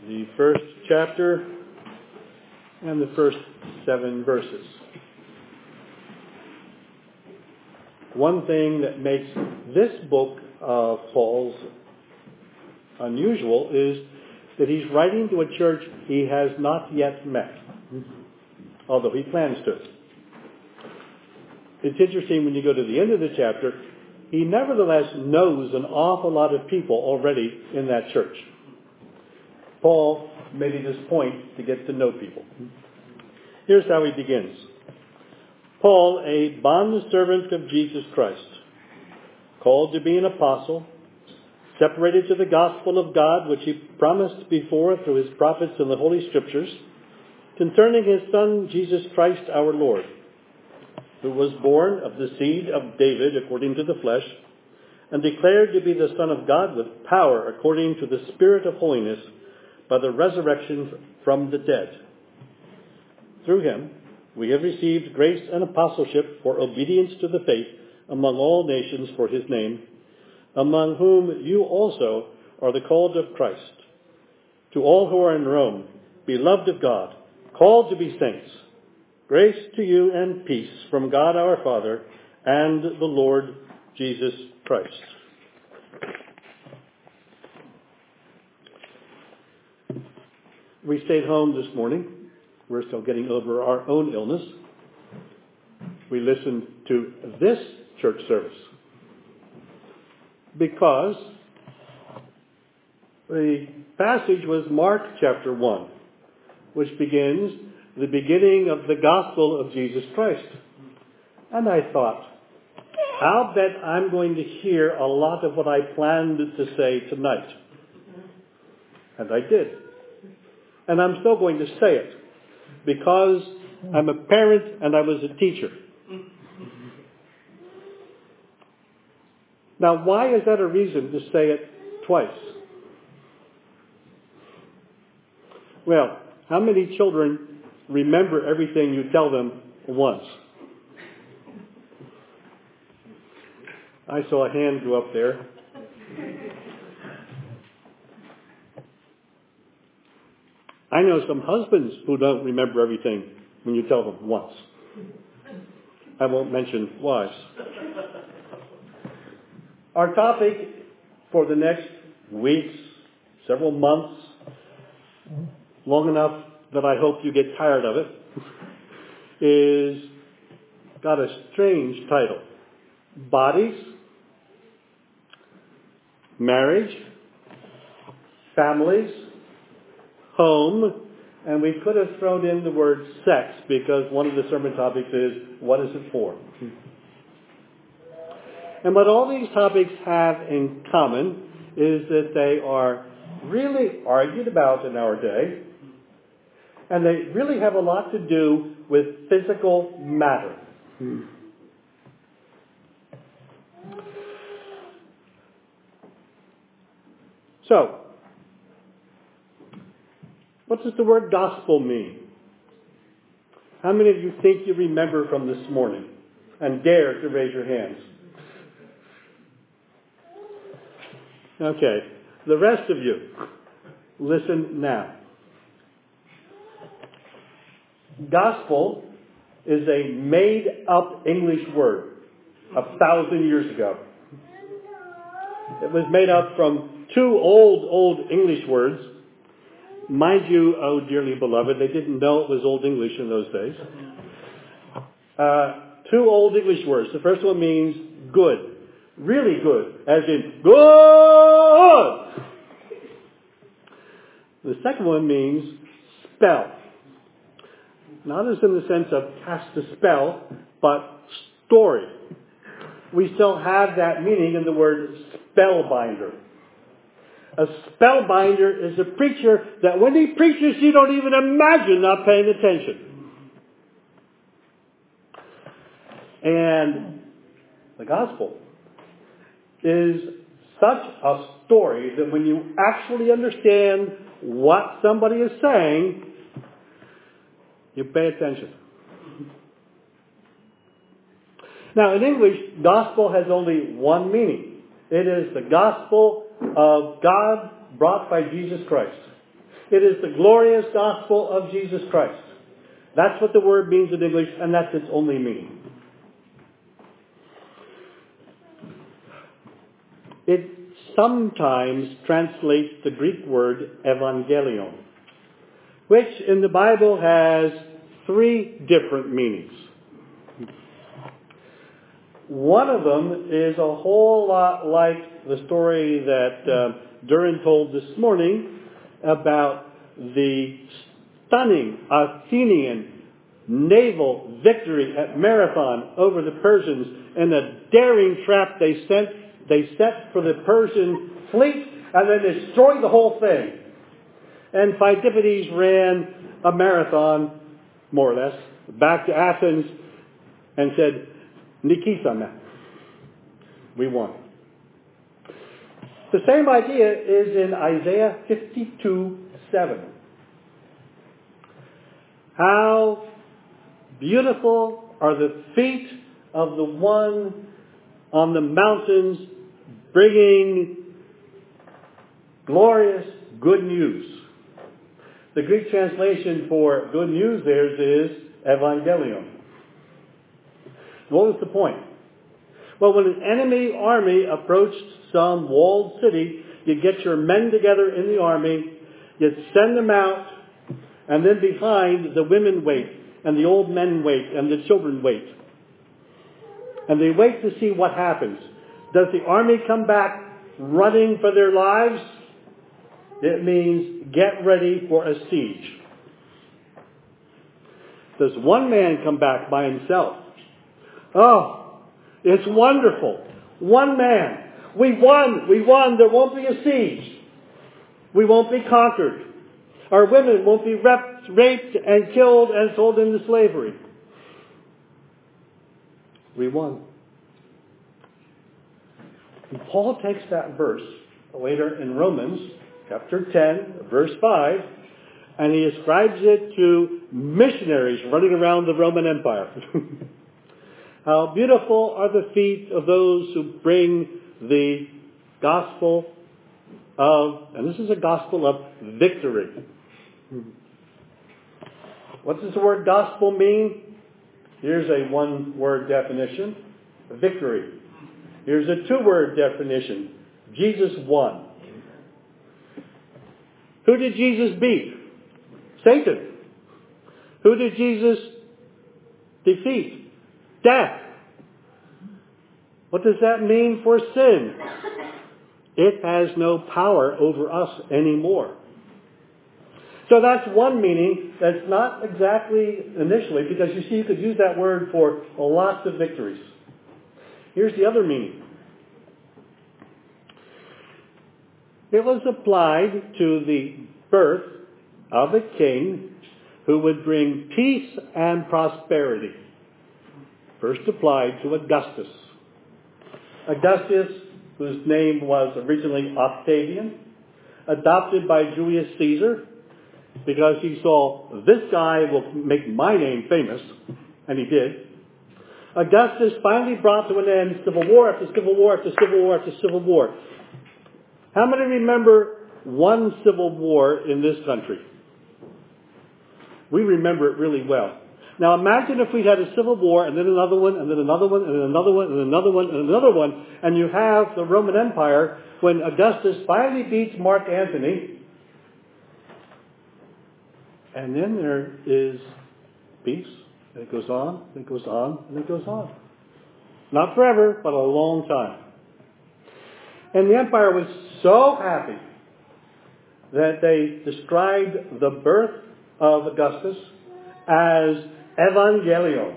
the first chapter and the first 7 verses. One thing that makes this book of Paul's unusual is that he's writing to a church he has not yet met, although he plans to. It's interesting when you go to the end of the chapter, he nevertheless knows an awful lot of people already in that church. Paul made it his point to get to know people. Here's how he begins. Paul, a bondservant of Jesus Christ, called to be an apostle, separated to the gospel of God, which he promised before through his prophets in the Holy Scriptures, concerning his Son, Jesus Christ our Lord, who was born of the seed of David according to the flesh, and declared to be the Son of God with power according to the Spirit of holiness by the resurrection from the dead. Through him, we have received grace and apostleship for obedience to the faith among all nations for his name, among whom you also are the called of Christ. To all who are in Rome, beloved of God, called to be saints, grace to you and peace from God our Father and the Lord Jesus Christ. We stayed home this morning. We're still getting over our own illness. We listened to this church service because the passage was Mark chapter 1, which begins the beginning of the gospel of Jesus Christ. And I thought, I'll bet I'm going to hear a lot of what I planned to say tonight. And I did. And I'm still going to say it, because I'm a parent and I was a teacher. Now, why is that a reason to say it twice? Well, how many children remember everything you tell them once? I saw a hand go up there. I know some husbands who don't remember everything when you tell them once. I won't mention wives. Our topic for the next weeks, several months, long enough that I hope you get tired of it, is got a strange title. Bodies, marriage, families, home, and we could have thrown in the word sex because one of the sermon topics is, what is it for? And what all these topics have in common is that they are really argued about in our day, and they really have a lot to do with physical matter. So, what does the word gospel mean? How many of you think you remember from this morning? And dare to raise your hands. Okay. The rest of you, listen now. Gospel is a made-up English word 1,000 years ago. It was made up from 2 old English words. Mind you, oh dearly beloved, they didn't know it was Old English in those days. 2 Old English words. The first one means good. Really good. As in, good! The second one means spell. Not as in the sense of cast a spell, but story. We still have that meaning in the word spellbinder. A spellbinder is a preacher that when he preaches, you don't even imagine not paying attention. And the gospel is such a story that when you actually understand what somebody is saying, you pay attention. Now, in English, gospel has only one meaning. It is the gospel of God brought by Jesus Christ. It is the glorious gospel of Jesus Christ. That's what the word means in English, and that's its only meaning. It sometimes translates the Greek word evangelion, which in the Bible has 3 different meanings. One of them is a whole lot like the story that Duran told this morning about the stunning Athenian naval victory at Marathon over the Persians and the daring trap they set for the Persian fleet and then destroyed the whole thing. And Phidippides ran a marathon, more or less, back to Athens and said, Nikisana, we won. The same idea is in Isaiah 52:7. How beautiful are the feet of the one on the mountains bringing glorious good news. The Greek translation for good news there is evangelion. What was the point? Well, when an enemy army approached some walled city, you'd get your men together in the army, you'd send them out, and then behind the women wait, and the old men wait, and the children wait. And they wait to see what happens. Does the army come back running for their lives? It means get ready for a siege. Does one man come back by himself? Oh, it's wonderful. One man. We won. There won't be a siege. We won't be conquered. Our women won't be raped and killed and sold into slavery. We won. And Paul takes that verse later in Romans chapter 10, verse 5, and he ascribes it to missionaries running around the Roman Empire. How beautiful are the feet of those who bring the gospel of, and this is a gospel of victory. What does the word gospel mean? Here's a one-word definition, victory. Here's a two-word definition, Jesus won. Who did Jesus beat? Satan. Who did Jesus defeat? Death. What does that mean for sin? It has no power over us anymore. So that's one meaning that's not exactly initially, because you see you could use that word for lots of victories. Here's the other meaning. It was applied to the birth of a king who would bring peace and prosperity. First applied to Augustus. Augustus, whose name was originally Octavian, adopted by Julius Caesar, because he saw, this guy will make my name famous, and he did. Augustus finally brought to an end civil war after civil war after civil war after civil war. How many remember one civil war in this country? We remember it really well. Now imagine if we'd had a civil war, and then another one, and then another one, and then another one, and another one, and another one, and you have the Roman Empire when Augustus finally beats Mark Antony. And then there is peace, and it goes on, and it goes on, and it goes on. Not forever, but a long time. And the empire was so happy that they described the birth of Augustus as evangelion.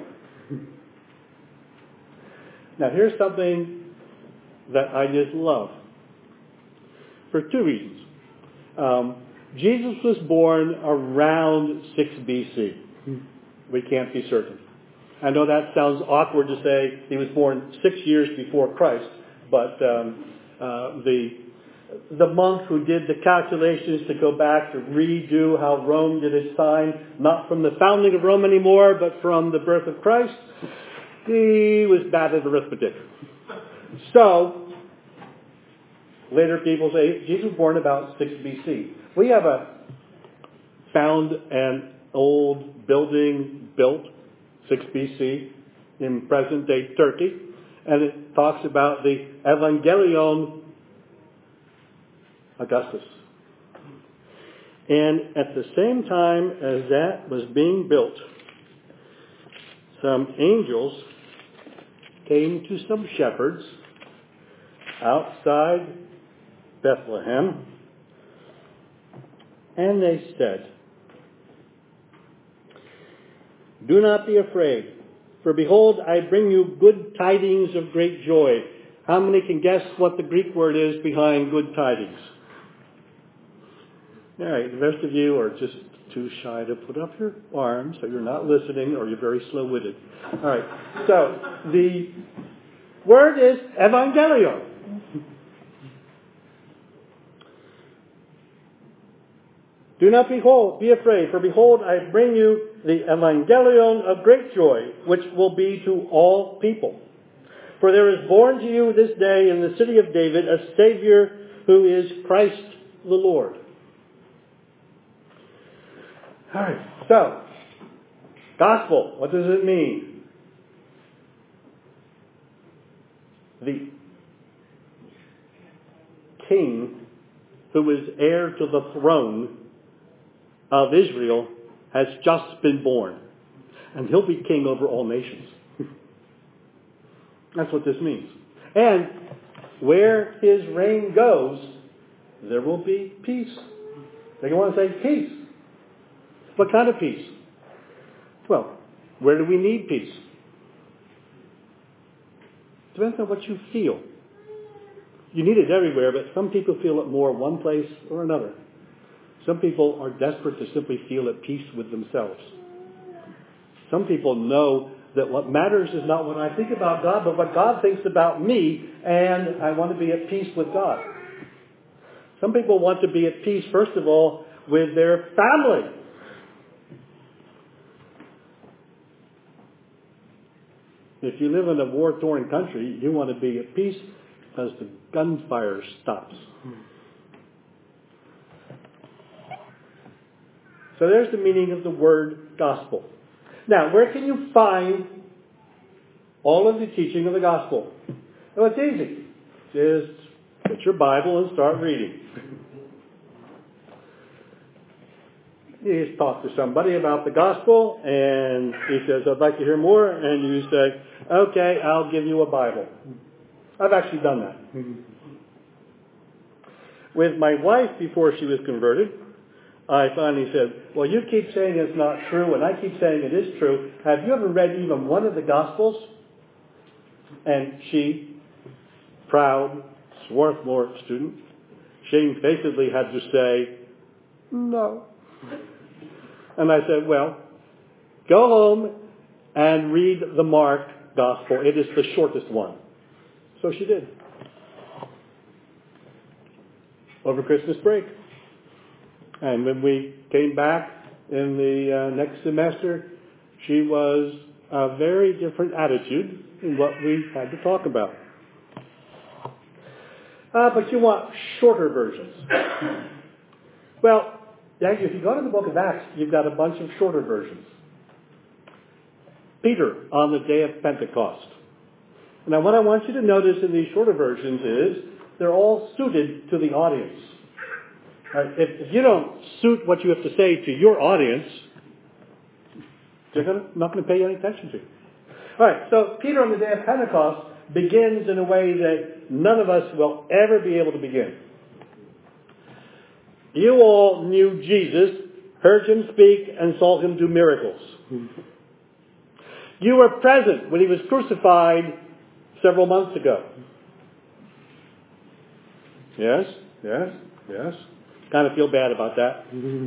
Now here's something that I just love. For two reasons. Jesus was born around 6 BC. We can't be certain. I know that sounds awkward to say he was born 6 years before Christ, but the monk who did the calculations to go back to redo how Rome did its time, not from the founding of Rome anymore, but from the birth of Christ, he was bad at arithmetic. So, later people say Jesus was born about 6 BC. We have a found an old building built 6 BC in present-day Turkey, and it talks about the Evangelion Augustus. And at the same time as that was being built, some angels came to some shepherds outside Bethlehem, and they said, "Do not be afraid, for behold, I bring you good tidings of great joy." How many can guess what the Greek word is behind good tidings? All right, the rest of you are just too shy to put up your arms, so you're not listening, or you're very slow-witted. All right, so the word is evangelion. Do not be afraid, for behold, I bring you the evangelion of great joy, which will be to all people. For there is born to you this day in the city of David a Savior who is Christ the Lord. All right, so, gospel, what does it mean? The king who is heir to the throne of Israel has just been born. And he'll be king over all nations. That's what this means. And where his reign goes, there will be peace. They want to say peace. What kind of peace? Well, where do we need peace? Depends on what you feel. You need it everywhere, but some people feel it more one place or another. Some people are desperate to simply feel at peace with themselves. Some people know that what matters is not what I think about God, but what God thinks about me, and I want to be at peace with God. Some people want to be at peace, first of all, with their family. If you live in a war-torn country, you want to be at peace because the gunfire stops. So there's the meaning of the word gospel. Now, where can you find all of the teaching of the gospel? Well, it's easy. Just get your Bible and start reading. You just talk to somebody about the gospel, and he says, "I'd like to hear more," and you say, "Okay, I'll give you a Bible." I've actually done that. With my wife, before she was converted, I finally said, "Well, you keep saying it's not true, and I keep saying it is true. Have you ever read even one of the Gospels?" And she, proud Swarthmore student, shamefacedly had to say, "No." And I said, "Well, go home and read the Mark Gospel. It is the shortest one." So she did. Over Christmas break. And when we came back in the next semester, she was a very different attitude in what we had to talk about. But you want shorter versions. Well, if you go to the book of Acts, you've got a bunch of shorter versions. Peter on the day of Pentecost. Now, what I want you to notice in these shorter versions is they're all suited to the audience. If you don't suit what you have to say to your audience, they're not going to pay any attention to you. All right, so Peter on the day of Pentecost begins in a way that none of us will ever be able to begin. You all knew Jesus, heard him speak, and saw him do miracles. You were present when he was crucified several months ago. Yes. Kind of feel bad about that.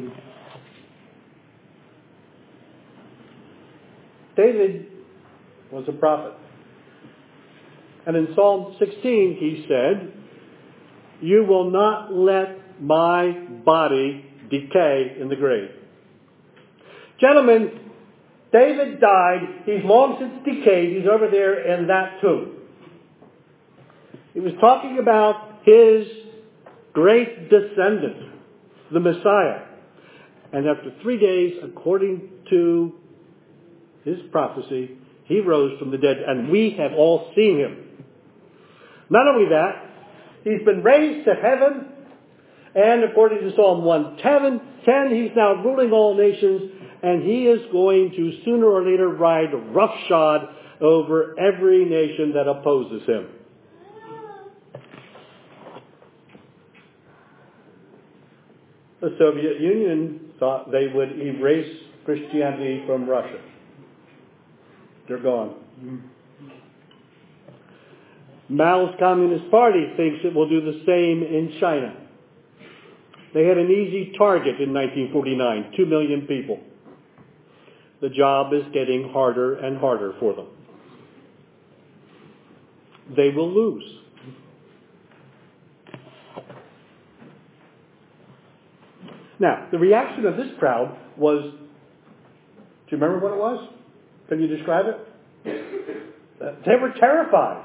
David was a prophet. And in Psalm 16 he said, "You will not let my body decay in the grave." Gentlemen, David died. He's long since decayed. He's over there in that tomb. He was talking about his great descendant, the Messiah. And after 3 days, according to his prophecy, he rose from the dead, and we have all seen him. Not only that, he's been raised to heaven, and according to Psalm 110, he's now ruling all nations, and he is going to sooner or later ride roughshod over every nation that opposes him. The Soviet Union thought they would erase Christianity from Russia. They're gone. Mao's Communist Party thinks it will do the same in China. They had an easy target in 1949, 2 million people. The job is getting harder and harder for them. They will lose. Now, the reaction of this crowd was, do you remember what it was? Can you describe it? They were terrified.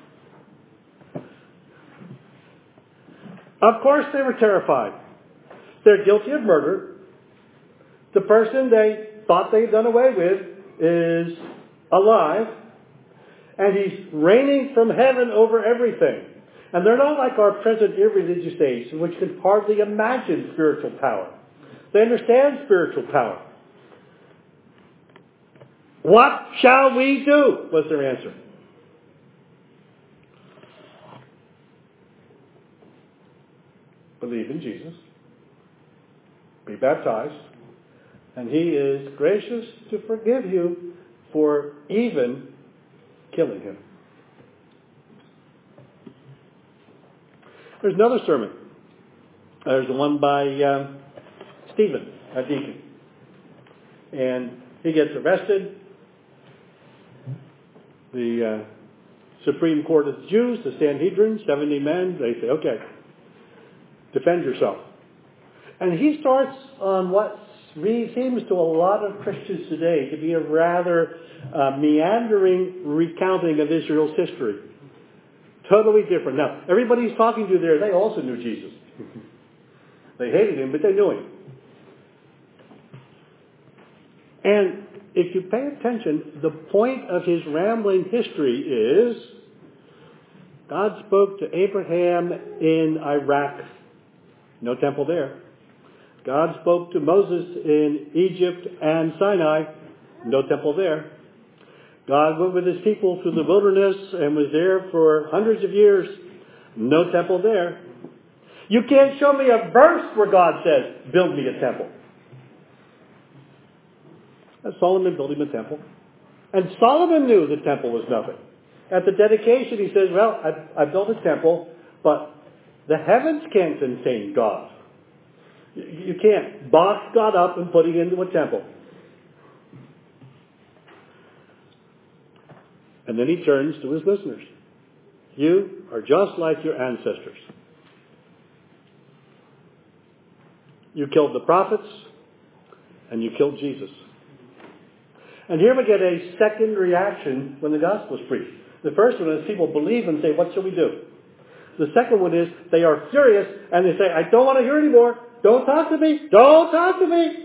Of course they were terrified. They're guilty of murder. The person they thought they'd done away with is alive. And he's reigning from heaven over everything. And they're not like our present irreligious age, which can hardly imagine spiritual power. They understand spiritual power. What shall we do? Was their answer. Believe in Jesus. Be baptized. And he is gracious to forgive you for even killing him. There's another sermon. There's the one by Stephen, a deacon. And he gets arrested. The Supreme Court of the Jews, the Sanhedrin, 70 men, they say, okay, defend yourself. And he starts on what seems to a lot of Christians today to be a rather meandering recounting of Israel's history. Totally different. Now, everybody he's talking to there, they also knew Jesus. They hated him, but they knew him. And if you pay attention, the point of his rambling history is God spoke to Abraham in Iraq. No temple there. God spoke to Moses in Egypt and Sinai. No temple there. God went with his people through the wilderness and was there for hundreds of years. No temple there. You can't show me a verse where God says, build me a temple. And Solomon built him a temple. And Solomon knew the temple was nothing. At the dedication he says, well, I built a temple, but the heavens can't contain God. You can't box God up and put him into a temple. And then he turns to his listeners. You are just like your ancestors. You killed the prophets, and you killed Jesus. And here we get a second reaction when the gospel is preached. The first one is people believe and say, what shall we do? The second one is they are furious and they say, I don't want to hear anymore. Don't talk to me. Don't talk to me.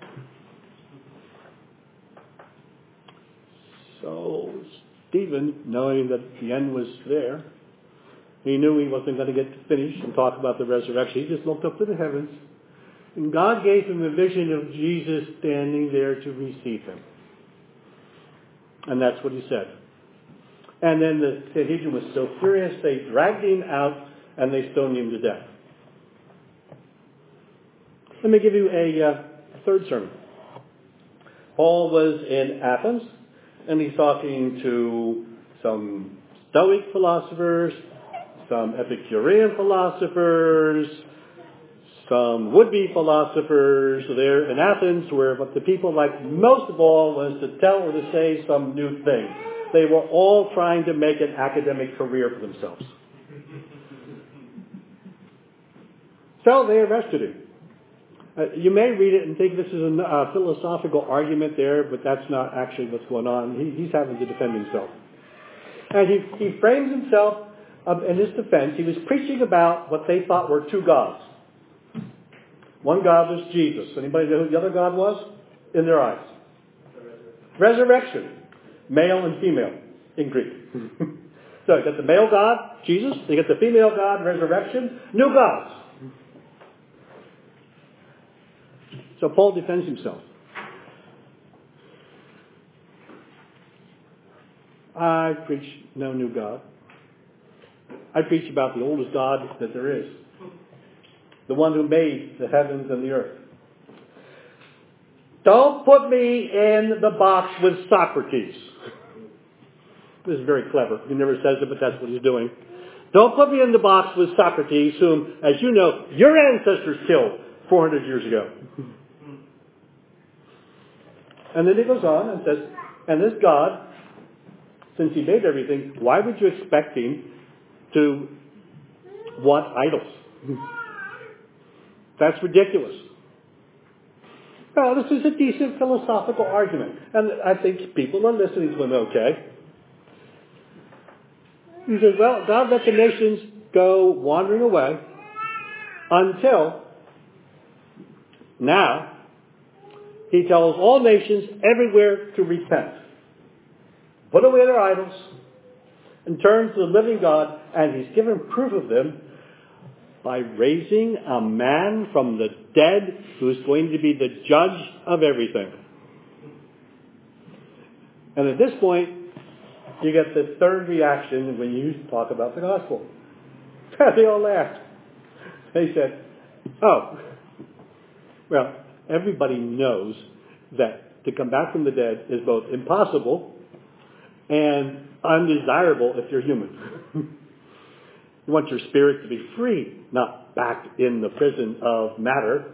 So Stephen, knowing that the end was there, he knew he wasn't going to get to finish and talk about the resurrection. He just looked up to the heavens. And God gave him a vision of Jesus standing there to receive him. And that's what he said. And then the Sanhedrin was so furious, they dragged him out and they stoned him to death. Let me give you a third sermon. Paul was in Athens, and he's talking to some Stoic philosophers, some Epicurean philosophers, some would-be philosophers there in Athens, where what the people liked most of all was to tell or to say some new thing. They were all trying to make an academic career for themselves. So they arrested him. You may read it and think this is a philosophical argument there, but that's not actually what's going on. He's having to defend himself. And he frames himself in his defense. He was preaching about what they thought were two gods. One God was Jesus. Anybody know who the other God was? In their eyes. Resurrection. Male and female in Greek. So you got the male God, Jesus. You got the female God, resurrection. New gods. So Paul defends himself. I preach no new God. I preach about the oldest God that there is. The one who made the heavens and the earth. Don't put me in the box with Socrates. This is very clever. He never says it, but that's what he's doing. Don't put me in the box with Socrates, whom, as you know, your ancestors killed 400 years ago. And then he goes on and says, and this God, since he made everything, why would you expect him to want idols? That's ridiculous. Well, this is a decent philosophical argument. And I think people are listening to him okay. He says, well, God let the nations go wandering away until now he tells all nations everywhere to repent. Put away their idols and turn to the living God, and he's given proof of them by raising a man from the dead who is going to be the judge of everything. And at this point, you get the third reaction when you talk about the gospel. They all laughed. They said, oh, well, everybody knows that to come back from the dead is both impossible and undesirable if you're human. You want your spirit to be free, not back in the prison of matter.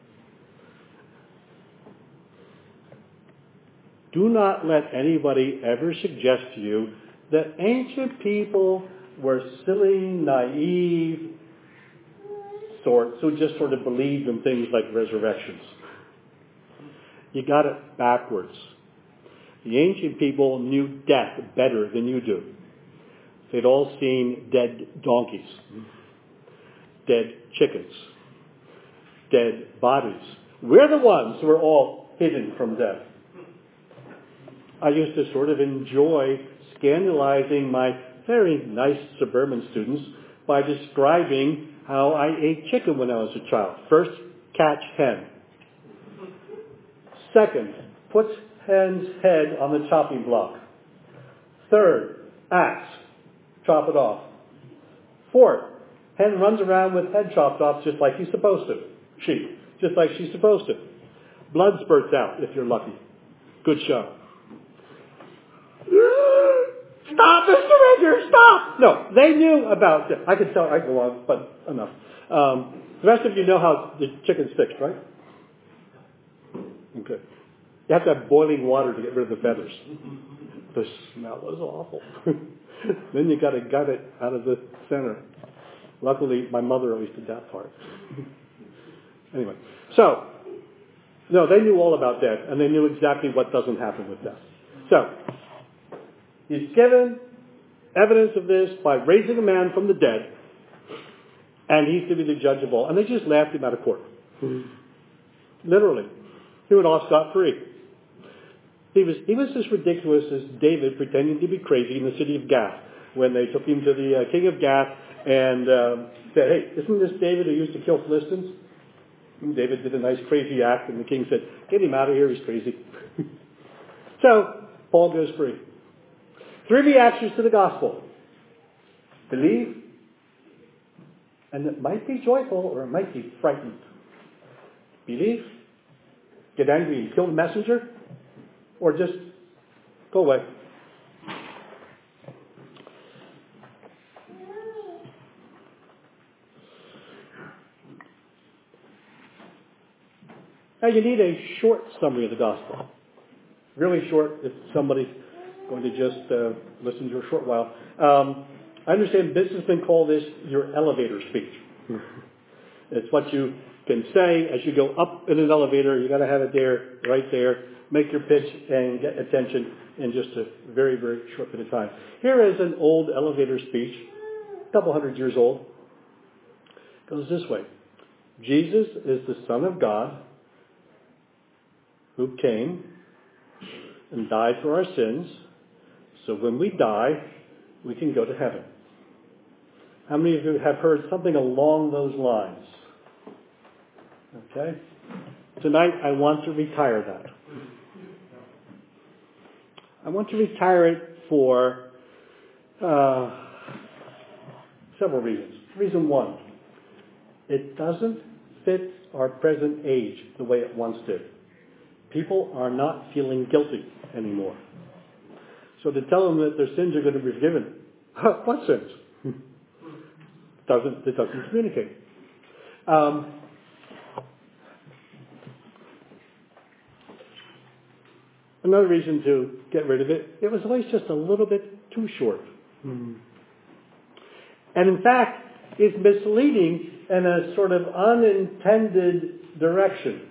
Do not let anybody ever suggest to you that ancient people were silly, naive sorts who just sort of believed in things like resurrections. You got it backwards. The ancient people knew death better than you do. They'd all seen dead donkeys, dead chickens, dead bodies. We're the ones who are all hidden from death. I used to sort of enjoy scandalizing my very nice suburban students by describing how I ate chicken when I was a child. First, catch hen. Second, puts hen's head on the chopping block. Third, axe. Chop it off. Fourth, hen runs around with head chopped off just like he's supposed to. Sheep, just like she's supposed to. Blood spurts out if you're lucky. Good show. Stop, Mr. Edgar, stop! No, they knew about it. I could tell, I go on, but enough. The rest of you know how the chicken's fixed, right? Okay. You have to have boiling water to get rid of the feathers. The smell was awful. Then you got to gut it out of the center. Luckily, my mother always did that part. Anyway, so, no, they knew all about death, and they knew exactly what doesn't happen with death. So, he's given evidence of this by raising a man from the dead, and he's to be the judge of all. And they just laughed him out of court. Literally. He went off scot-free. He was as ridiculous as David pretending to be crazy in the city of Gath when they took him to the king of Gath and said, hey, isn't this David who used to kill Philistines? And David did a nice crazy act, and the king said, get him out of here, he's crazy. So, Paul goes free. Three reactions to the gospel. Believe, and it might be joyful or it might be frightened. Believe, get angry and kill the messenger, or just go away. Now you need a short summary of the gospel. Really short if somebody's going to just listen to a short while. I understand business has been called this your elevator speech. It's what you can say as you go up in an elevator. You got to have it there, right there. Make your pitch and get attention in just a very, very short bit of time. Here is an old elevator speech, a couple hundred years old. It goes this way. Jesus is the Son of God who came and died for our sins, so when we die, we can go to heaven. How many of you have heard something along those lines? Okay? Tonight, I want to retire that. I want to retire it for several reasons. Reason one, it doesn't fit our present age the way it once did. People are not feeling guilty anymore. So to tell them that their sins are going to be forgiven, what sins? It doesn't communicate. Another reason to get rid of it, it was always just a little bit too short. And in fact, it's misleading in a sort of unintended direction.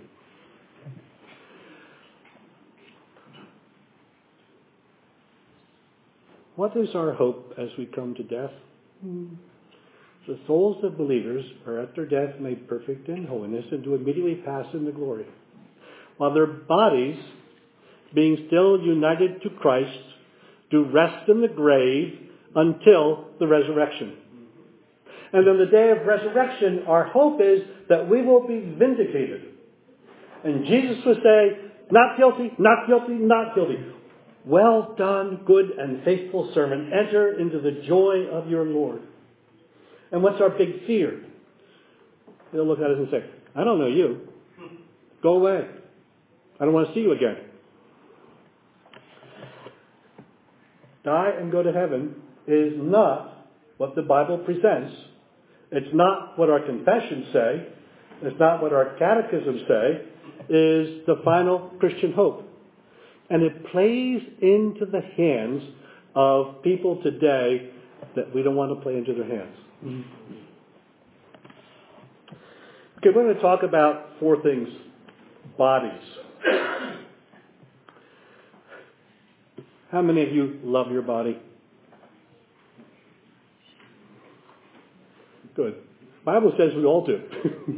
What is our hope as we come to death? The souls of believers are at their death made perfect in holiness and do immediately pass into glory, while their bodies, being still united to Christ, do rest in the grave until the resurrection. And on the day of resurrection, our hope is that we will be vindicated. And Jesus will say, not guilty, not guilty, not guilty. Well done, good and faithful servant. Enter into the joy of your Lord. And what's our big fear? They'll look at us and say, I don't know you. Go away. I don't want to see you again. Die and go to heaven is not what the Bible presents. It's not what our confessions say. It's not what our catechisms say. Is the final Christian hope. And it plays into the hands of people today that we don't want to play into their hands. Okay, we're going to talk about four things. Bodies. How many of you love your body? Good. The Bible says we all do.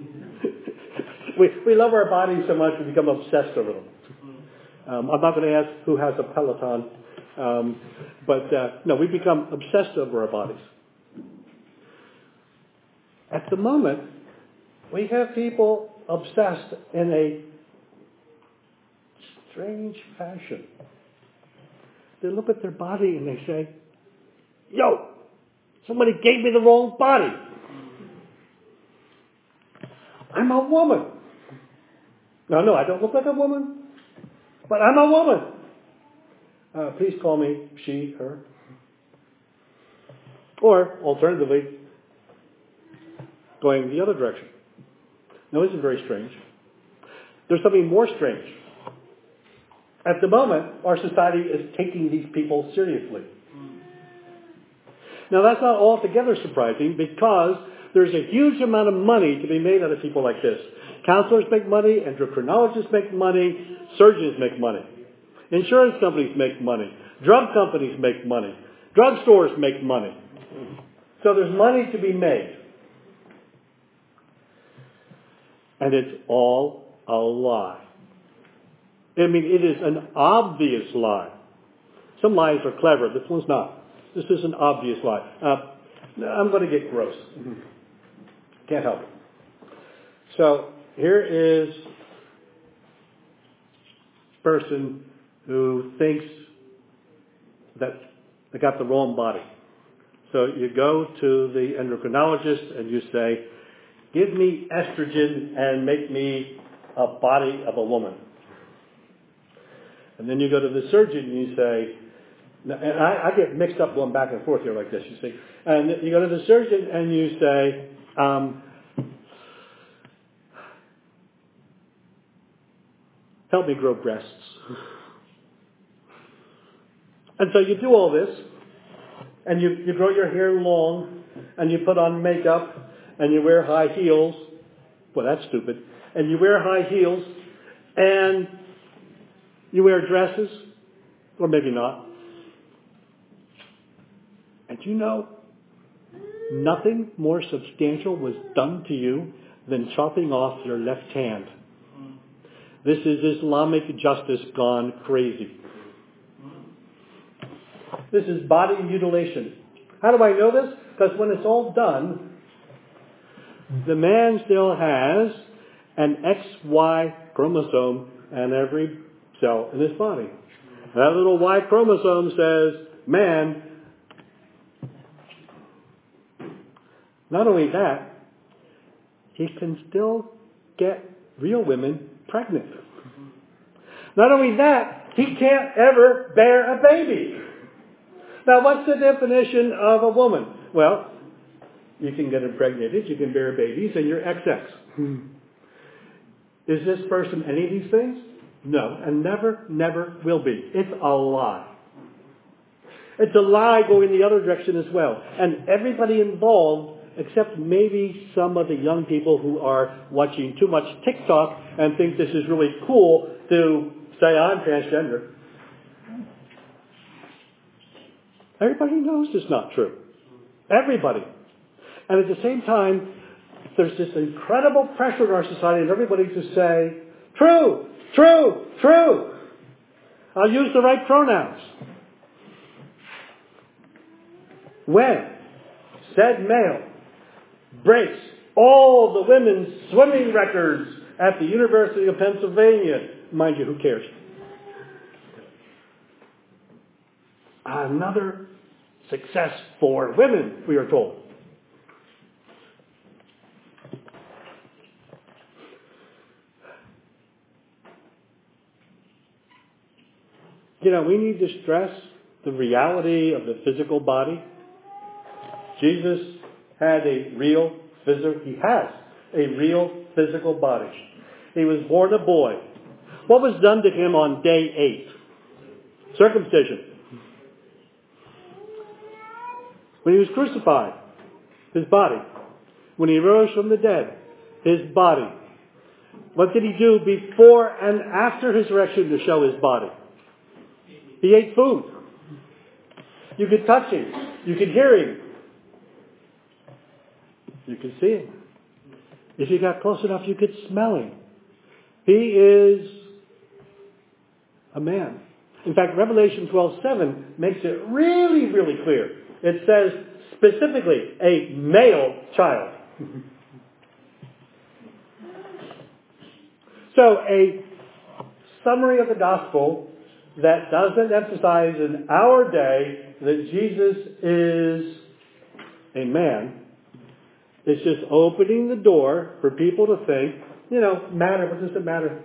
we love our bodies so much we become obsessed over them. I'm not going to ask who has a Peloton, but no, we become obsessed over our bodies. At the moment, we have people obsessed in a strange fashion. They look at their body and they say, yo, somebody gave me the wrong body. I'm a woman. No, I don't look like a woman. But I'm a woman. Please call me she, her. Or, alternatively, going the other direction. No, this is very strange. There's something more strange. At the moment, our society is taking these people seriously. Now, that's not altogether surprising because there's a huge amount of money to be made out of people like this. Counselors make money, endocrinologists make money, surgeons make money. Insurance companies make money. Drug companies make money. Drug stores make money. So there's money to be made. And it's all a lie. I mean, it is an obvious lie. Some lies are clever. This one's not. This is an obvious lie. I'm going to get gross. Can't help it. So here is a person who thinks that they got the wrong body. So you go to the endocrinologist and you say, give me estrogen and make me a body of a woman. And then you go to the surgeon and you say, and I get mixed up going back and forth here like this, you see. And you go to the surgeon and you say, help me grow breasts. And so you do all this, and you grow your hair long, and you put on makeup, and you wear high heels. Well, that's stupid. And you wear high heels, and you wear dresses, or maybe not. And you know, nothing more substantial was done to you than chopping off your left hand. This is Islamic justice gone crazy. This is body mutilation. How do I know this? Because when it's all done, the man still has an XY chromosome in every cell in his body. That little Y chromosome says, man. Not only that, he can still get real women pregnant. Not only that, he can't ever bear a baby. Now, what's the definition of a woman? Well, you can get impregnated, you can bear babies, and you're XX. Is this person any of these things? No, and never will be. It's a lie. It's a lie going the other direction as well. And everybody involved, except maybe some of the young people who are watching too much TikTok and think this is really cool to say, I'm transgender. Everybody knows it's not true. Everybody. And at the same time, there's this incredible pressure in our society and everybody to say, true, true, true. I'll use the right pronouns. When said male breaks all the women's swimming records at the University of Pennsylvania, mind you, who cares? Another success for women, we are told. You know, we need to stress the reality of the physical body. Jesus had a real he has a real physical body. He was born a boy. What was done to him on day 8? Circumcision. When he was crucified, his body. When he rose from the dead, his body. What did he do before and after his resurrection to show his body? He ate food. You could touch him. You could hear him. You could see him. If you got close enough, you could smell him. He is a man. In fact, Revelation 12:7 makes it really, really clear. It says specifically, a male child. So a summary of the gospel that doesn't emphasize in our day that Jesus is a man. It's just opening the door for people to think, matter, what does it matter?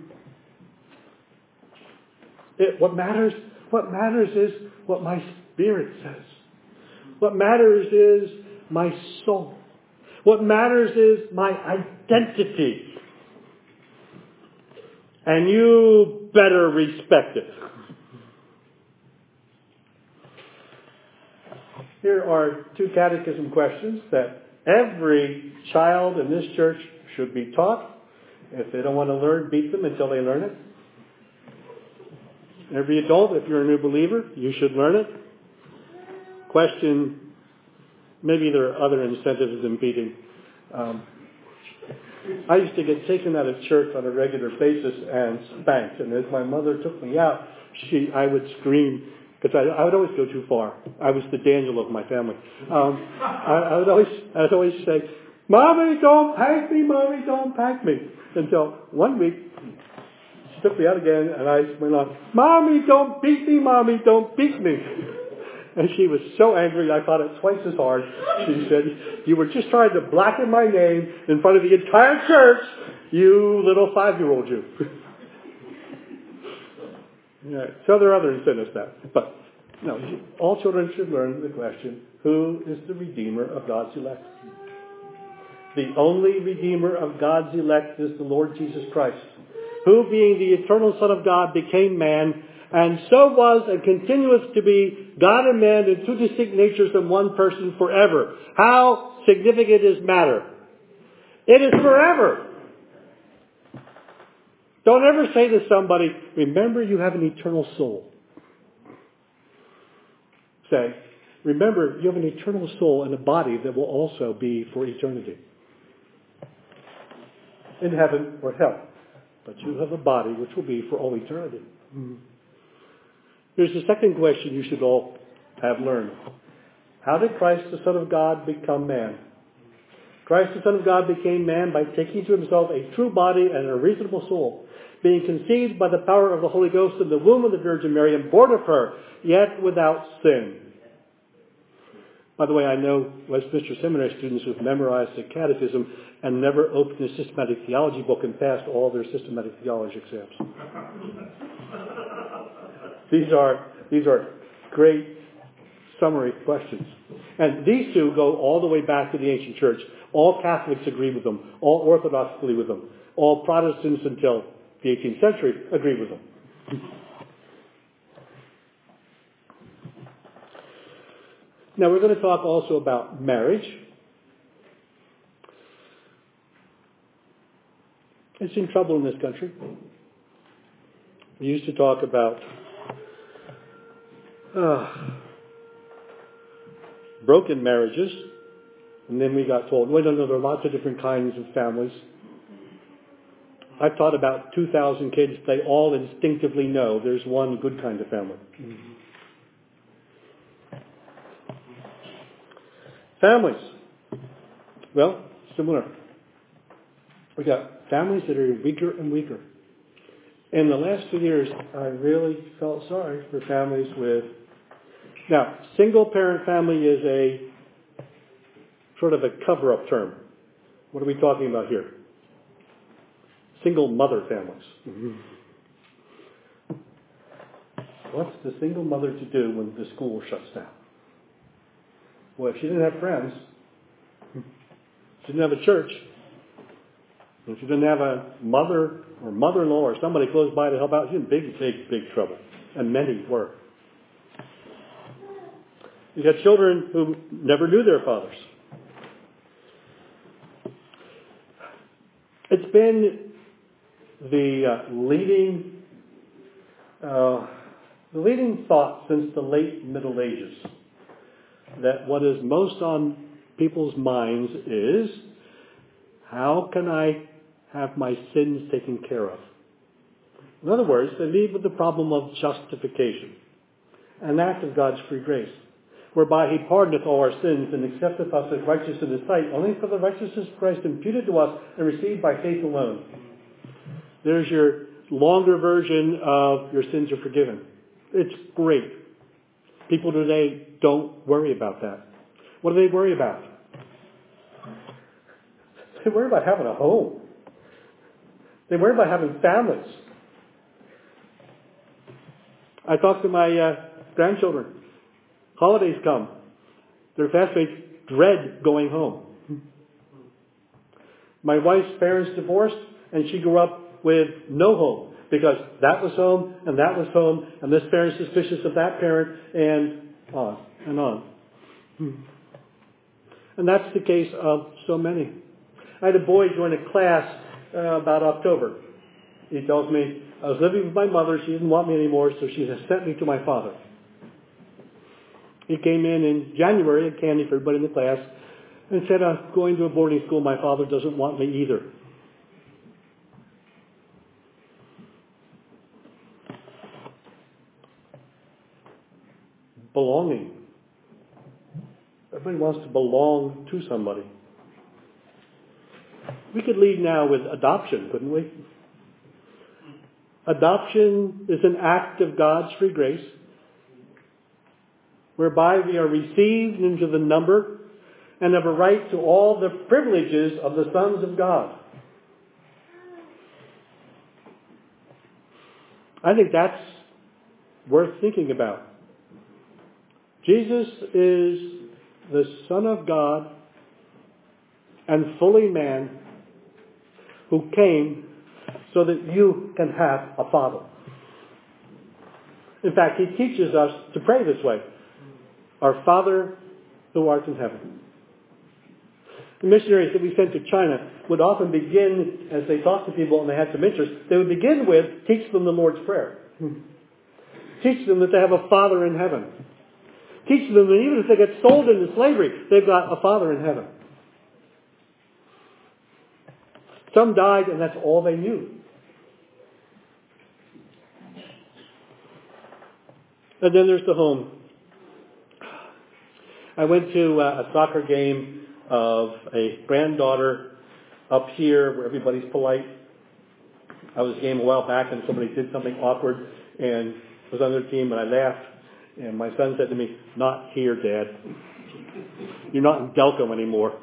What matters is what my spirit says. What matters is my soul. What matters is my identity. And you better respect it. Here are 2 catechism questions that every child in this church should be taught. If they don't want to learn, beat them until they learn it. Every adult, if you're a new believer, you should learn it. Question, maybe there are other incentives in beating. I used to get taken out of church on a regular basis and spanked. And as my mother took me out, I would scream, because I would always go too far. I was the Daniel of my family. I would always say, Mommy, don't pank me, Mommy, don't pank me. Until one week, she took me out again, and I went on, Mommy, don't beat me, Mommy, don't beat me. And she was so angry, I fought it twice as hard. She said, you were just trying to blacken my name in front of the entire church, you little 5-year-old you. Yeah, so there are other incentives that. But, no, all children should learn the question, who is the Redeemer of God's elect? The only Redeemer of God's elect is the Lord Jesus Christ, who, being the eternal Son of God, became man, and so was and continues to be God and man in 2 distinct natures in one person forever. How significant is matter? It is forever. Don't ever say to somebody, remember you have an eternal soul. Say, remember you have an eternal soul and a body that will also be for eternity. in heaven or hell. But you have a body which will be for all eternity. Here's the second question you should all have learned. How did Christ, the Son of God, become man? Christ, the Son of God, became man by taking to himself a true body and a reasonable soul, being conceived by the power of the Holy Ghost in the womb of the Virgin Mary and born of her, yet without sin. By the way, I know Westminster Seminary students who've memorized the catechism and never opened a systematic theology book and passed all their systematic theology exams. These are great summary questions. And these two go all the way back to the ancient church. All Catholics agree with them. All Orthodox agree with them. All Protestants until the 18th century agree with them. Now we're going to talk also about marriage. It's in trouble in this country. We used to talk about broken marriages, and then we got told, well, no, there are lots of different kinds of families. I've taught about 2,000 kids. They all instinctively know there's one good kind of family. Families. Well, similar. We got families that are weaker and weaker. In the last 2 years, I really felt sorry for families with... Now, single-parent family is a sort of a cover-up term. What are we talking about here? Single mother families. What's the single mother to do when the school shuts down? Well, if she didn't have friends, she didn't have a church, if she didn't have a mother or mother-in-law or somebody close by to help out, she's in big trouble. And many were. You got children who never knew their fathers. It's been the leading thought since the late Middle Ages that what is most on people's minds is, how can I have my sins taken care of? In other words, they lead with the problem of justification, an act of God's free grace, whereby he pardoneth all our sins and accepteth us as righteous in his sight, only for the righteousness of Christ imputed to us and received by faith alone. There's your longer version of your sins are forgiven. It's great. People today don't worry about that. What do they worry about? They worry about having a home. They worry about having families. I talk to my grandchildren. Holidays come. Their classmates dread going home. My wife's parents divorced, and she grew up with no home because that was home, and that was home, and this parent's suspicious of that parent, and on and on. And that's the case of so many. I had a boy join a class about October. He tells me, I was living with my mother. She didn't want me anymore, so she has sent me to my father. He came in January, had candy for everybody in the class, and said, I'm going to a boarding school. My father doesn't want me either. Belonging. Everybody wants to belong to somebody. We could lead now with adoption, couldn't we? Adoption is an act of God's free grace, whereby we are received into the number and have a right to all the privileges of the sons of God. I think that's worth thinking about. Jesus is the Son of God and fully man who came so that you can have a father. In fact, he teaches us to pray this way. Our Father who art in heaven. The missionaries that we sent to China would often begin, as they talked to people and they had some interest, they would begin with, teach them the Lord's Prayer. Teach them that they have a Father in heaven. Teach them that even if they get sold into slavery, they've got a Father in heaven. Some died, and that's all they knew. And then there's the home. I went to a soccer game of a granddaughter up here where everybody's polite. I was at a game a while back and somebody did something awkward and was on their team and I laughed. And my son said to me, "Not here, Dad. You're not in Delco anymore."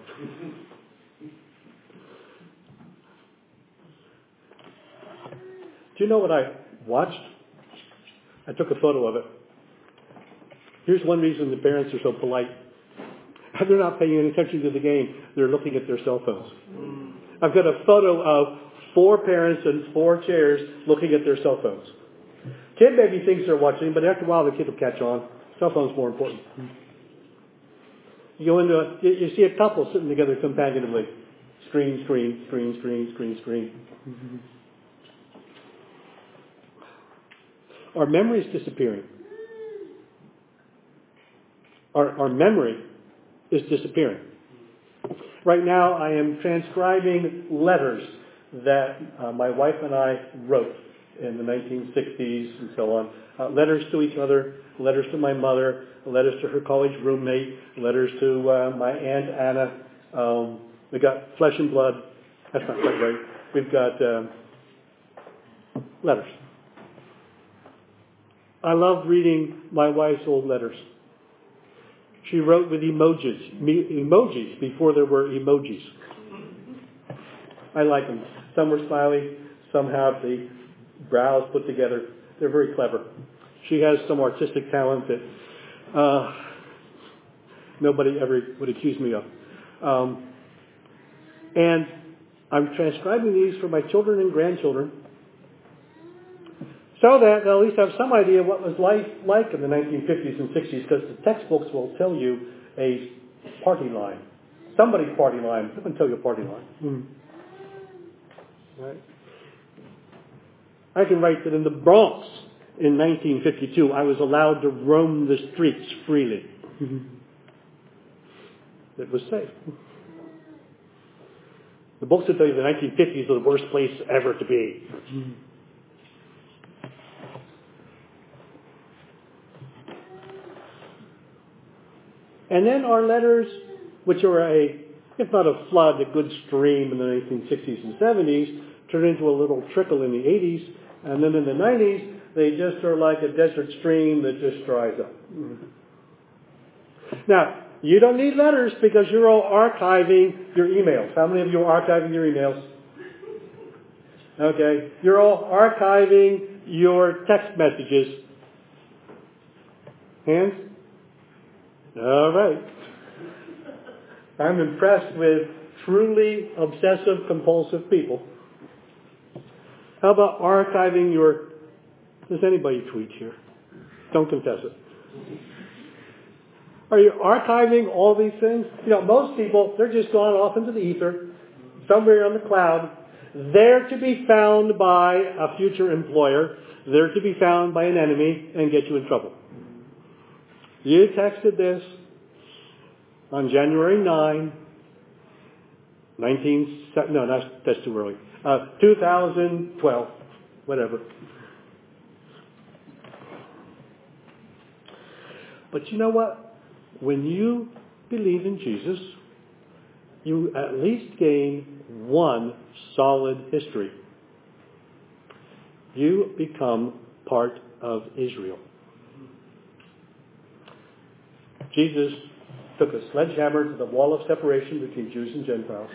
Do you know what I watched? I took a photo of it. Here's one reason the parents are so polite. They're not paying any attention to the game. They're looking at their cell phones. I've got a photo of 4 parents and 4 chairs looking at their cell phones. Kid maybe thinks they're watching, but after a while the kid will catch on. Cell phone's more important. You go into you see a couple sitting together companionably. Screen, screen, screen, screen, screen, screen. Our memory is disappearing. Our memory is disappearing. Right now I am transcribing letters that my wife and I wrote in the 1960s and so on. Letters to each other, letters to my mother, letters to her college roommate, letters to my Aunt Anna. We've got flesh and blood. That's not quite right. We've got letters. I love reading my wife's old letters. She wrote with emojis before there were emojis. I like them. Some were smiley, some have the brows put together. They're very clever. She has some artistic talent that nobody ever would accuse me of. And I'm transcribing these for my children and grandchildren so that they'll at least have some idea what was life like in the 1950s and 60s, because the textbooks will tell you a party line. Somebody's party line. They can tell you a party line. Right? I can write that in the Bronx in 1952, I was allowed to roam the streets freely. It was safe. The books will tell you the 1950s are the worst place ever to be. And then our letters, which are if not a flood, a good stream in the 1960s and 70s, turned into a little trickle in the 80s. And then in the 90s, they just are like a desert stream that just dries up. Now, you don't need letters because you're all archiving your emails. How many of you are archiving your emails? Okay. You're all archiving your text messages. Hands? All right. I'm impressed with truly obsessive compulsive people. How about archiving does anybody tweet here? Don't confess it. Are you archiving all these things? Most people, they're just gone off into the ether, somewhere on the cloud, there to be found by a future employer, there to be found by an enemy and get you in trouble. You texted this on January 9, that's too early. 2012, whatever. But you know what? When you believe in Jesus, you at least gain one solid history. You become part of Israel. Jesus took a sledgehammer to the wall of separation between Jews and Gentiles.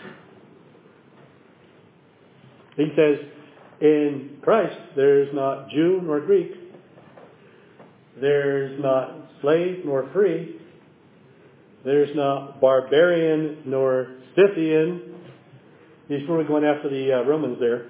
He says, in Christ, there's not Jew nor Greek. There's not slave nor free. There's not barbarian nor Scythian. He's probably going after the Romans there.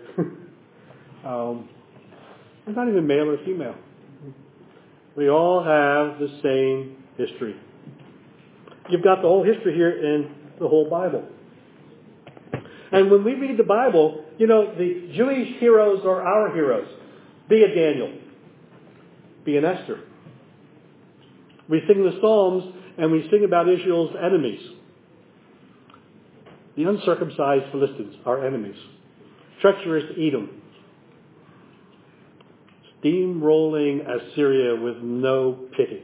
There's not even male or female. We all have the same history. You've got the whole history here in the whole Bible. And when we read the Bible, the Jewish heroes are our heroes. Be a Daniel. Be an Esther. We sing the Psalms and we sing about Israel's enemies. The uncircumcised Philistines are enemies. treacherous Edom, steamrolling Assyria with no pity.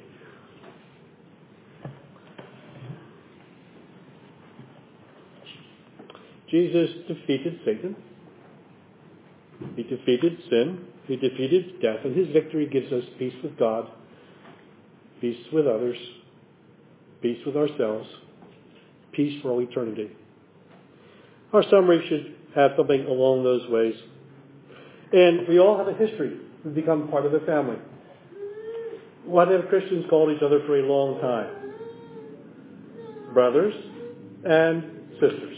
Jesus defeated Satan. He defeated sin. He defeated death. And his victory gives us peace with God, peace with others, peace with ourselves, peace for all eternity. Our summary should have something along those ways. And we all have a history. We've become part of the family. What have Christians called each other for a long time? Brothers and sisters.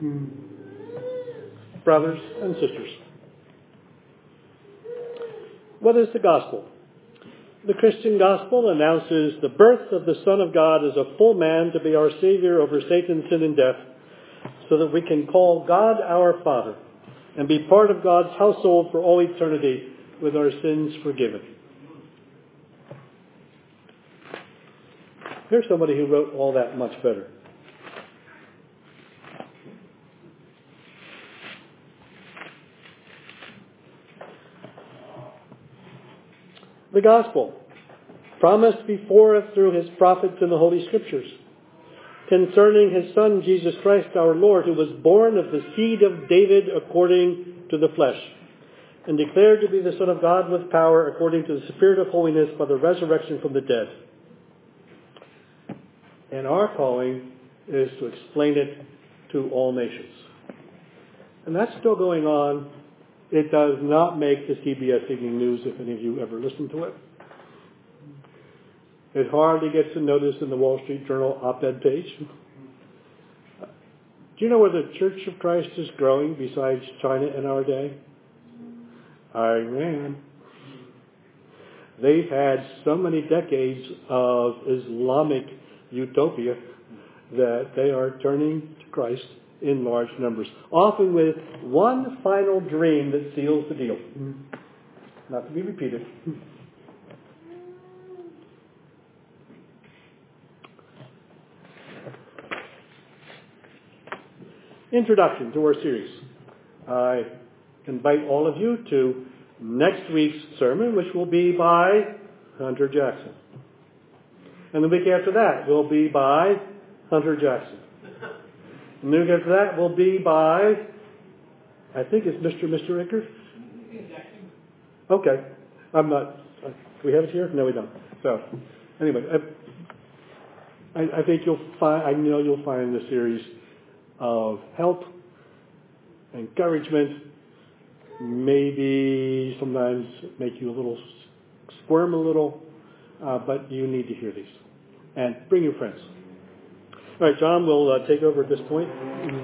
Brothers and sisters. What is the gospel? The Christian gospel announces the birth of the Son of God as a full man to be our Savior over Satan, sin, and death, so that we can call God our Father and be part of God's household for all eternity with our sins forgiven. Here's somebody who wrote all that much better. The gospel, promised before us through his prophets in the Holy Scriptures, concerning his Son, Jesus Christ our Lord, who was born of the seed of David according to the flesh, and declared to be the Son of God with power according to the Spirit of holiness by the resurrection from the dead. And our calling is to explain it to all nations. And that's still going on. It does not make the CBS Evening News, if any of you ever listen to it. It hardly gets a notice in the Wall Street Journal op-ed page. Do you know where the Church of Christ is growing besides China in our day? Iran. They've had so many decades of Islamic utopia that they are turning to Christ in large numbers, often with one final dream that seals the deal. Not to be repeated. Introduction to our series. I invite all of you to next week's sermon, which will be by Hunter Jackson. And the week after that will be by Hunter Jackson. And the week after that will be by, I think it's Mr. Ricker? Okay. I'm not, do we have it here? No, we don't. So, anyway, I think you'll find, I know you'll find the series of help, encouragement, maybe sometimes make you a little, squirm a little, but you need to hear these. And bring your friends. All right, John will take over at this point.